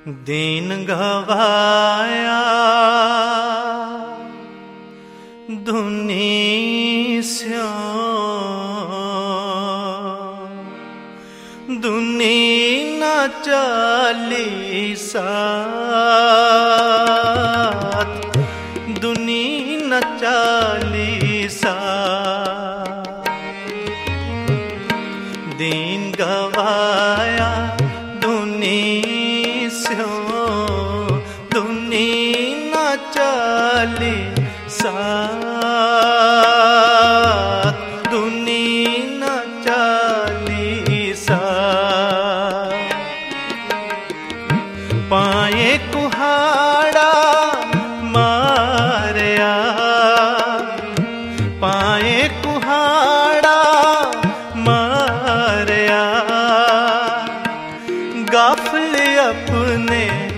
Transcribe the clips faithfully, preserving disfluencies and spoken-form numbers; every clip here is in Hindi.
दीन गवाया दुनी स्यो दुनी न चालीसा दुनी न चालीसा दीन गवाया दुनी स्यो दुनी न चालीसा दुनी न चालीसा पाए कुहाड़ा मारया पाए कुहाड़ा मारया गाफिल अपने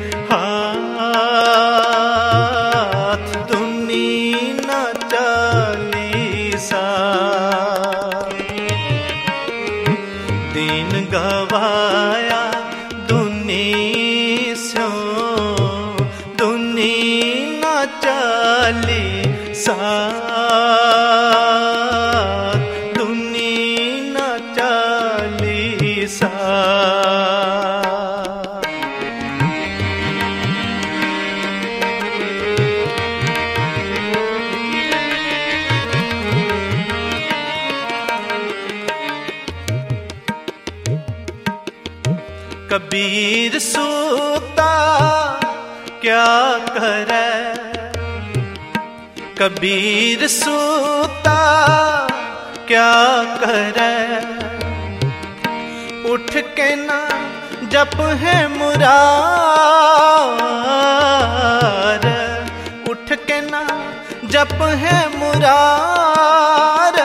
हाथ दुनी न चालीसा दीन गवाया दुनी स्यो दुनी न चालीसा दुनी न चालीसा कबीर सूता क्या करे कबीर सूता क्या करे उठ के ना जप है मुरार उठ के ना जप है मुरार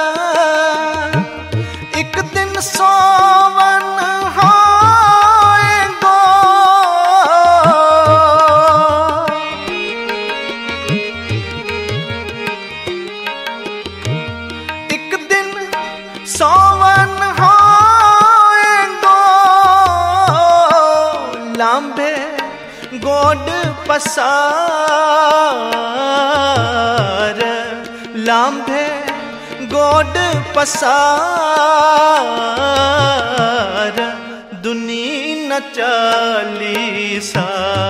एक दिन सोवन सोवन होएगो लांबे गोड पसार लांबे गोड पसार दुनी न चालीसा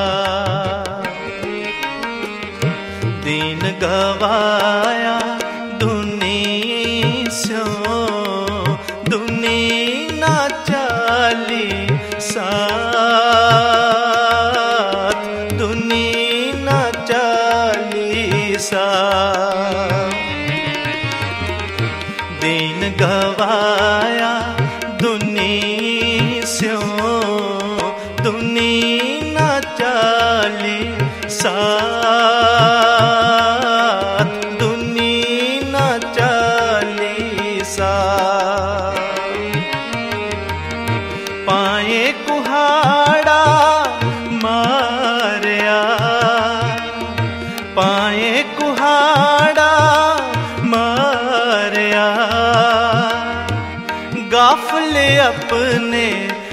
दीन गवाया दुनी स्यो दुनी न चालीसा दुनी न चालीसा दीन गवाया दुनी स्यो दुनी न चालीसा दुनी न चालीसा पाए कुहाड़ा मारया पाए कुहाड़ा मारया गाफिल अपने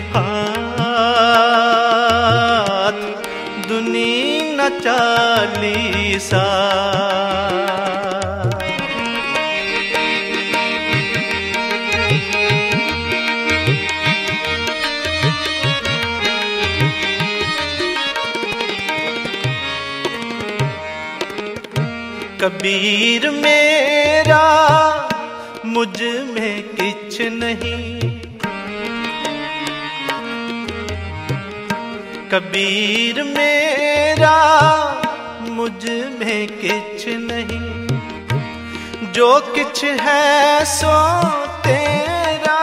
हाथ दुनी न चालीसा कबीर मेरा मुझ में किछ नहीं कबीर मेरा मुझ में किछ नहीं जो किछ है सो तेरा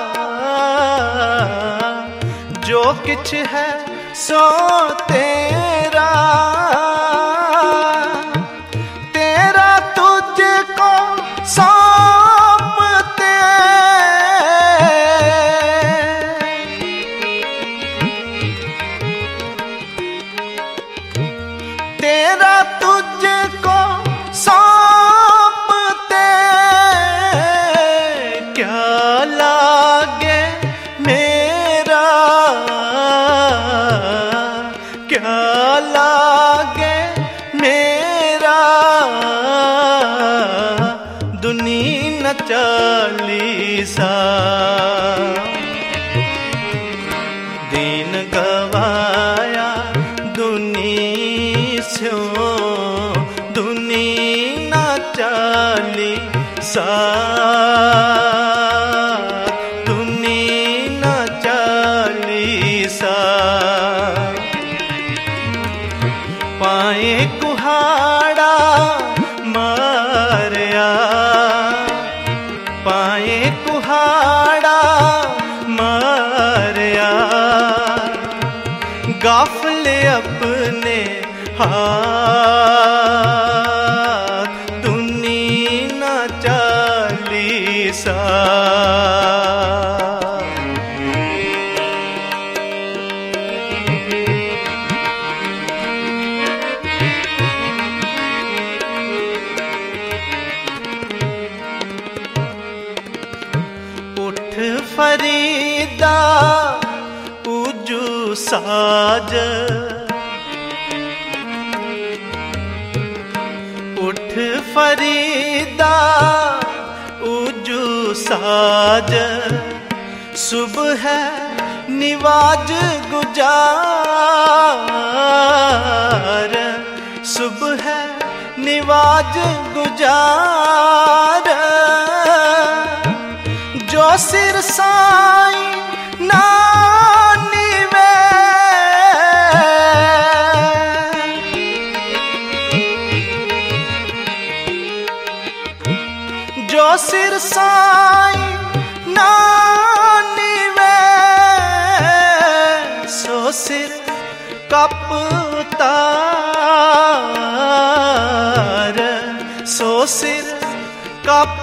जो किछ है सो तेरा सौंपते तेरा तुझको सौंपते क्या लागे मेरा दुनी न चालीसा पाए कुहाड़ा मारया पाए कुहाड़ा मारया गाफले अपने हाथ दुनी न चालीसा उठ फरीदा पूजू साज उठ फरीदा उजू साज सुबह निवाज गुजार सुबह निवाज गुजार जो सिर साई नानी वे जो सिर साई नानी वे सो सिर कप उतार सो सिर कप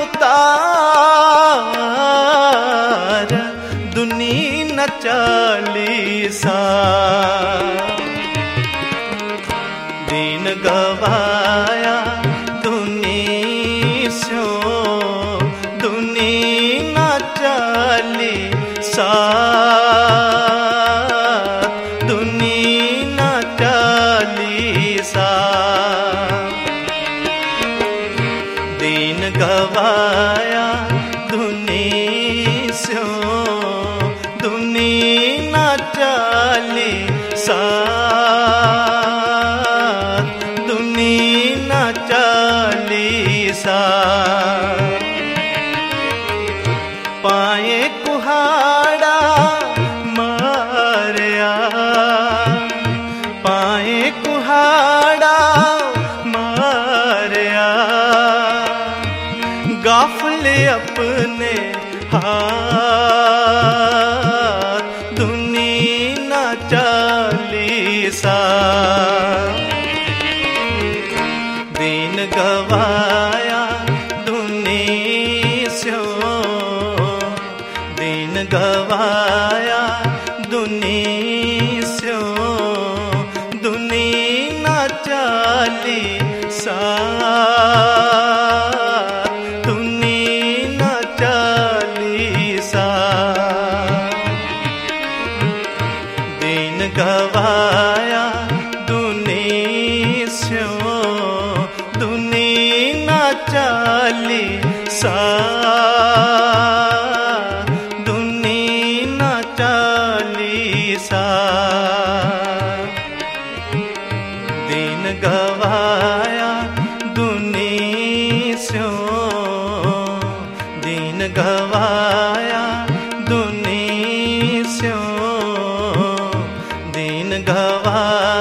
उतार दुनी न चालीसा दीन गवाया दुनी स्यो दुनी न चालीसा दुनी न चालीसा दीन गवाया दुनी स्यो दुनी न चालीसा दुनी न चालीसा पाए कुहाड़ा मारया पाए कुहाड़ा मारया गाफले अपने हाथ दुनी न चालीसा दीन गवाया दुनी स्यो दीन गवाया दुनी स्यो दुनी न चालीसा दुनी न चालीसा दीन गवाया दुनी स्यो दुनी न चालीसा दुनी न चालीसा दीन गवाया दुनी स्यो दीन गवाया दुनी स्यो दीन गवाया